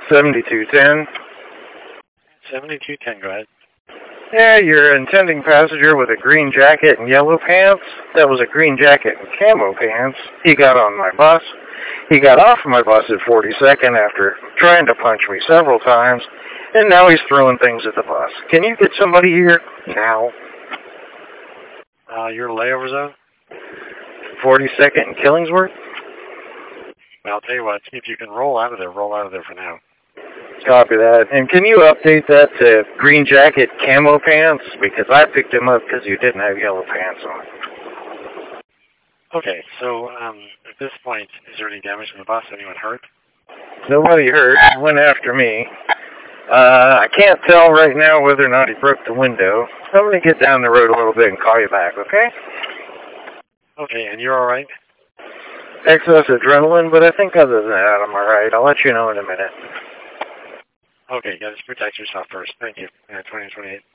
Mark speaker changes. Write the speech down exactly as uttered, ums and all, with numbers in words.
Speaker 1: seventy-two ten.
Speaker 2: seventy-two ten, go ahead.
Speaker 1: Yeah, your intending passenger with a green jacket and yellow pants. That was a green jacket and camo pants. He got on my bus. He got off my bus at forty-second after trying to punch me several times, and now he's throwing things at the bus. Can you get somebody here now?
Speaker 2: Uh, your layover zone?
Speaker 1: forty-second and Killingsworth?
Speaker 2: Well, I'll tell you what, if you can roll out of there, roll out of there for now.
Speaker 1: Copy that. And can you update that to green jacket camo pants? Because I picked him up because you didn't have yellow pants on.
Speaker 2: Okay, so um, at this point, is there any damage to the bus? Anyone hurt?
Speaker 1: Nobody hurt. He went after me. Uh, I can't tell right now whether or not he broke the window. I'm going to get down the road a little bit and call you back, okay?
Speaker 2: Okay, and you're all right?
Speaker 1: Excess adrenaline, but I think other than that, I'm all right. I'll let you know in a minute.
Speaker 2: Okay, you got to protect yourself first. Thank you. Uh, twenty twenty-eight.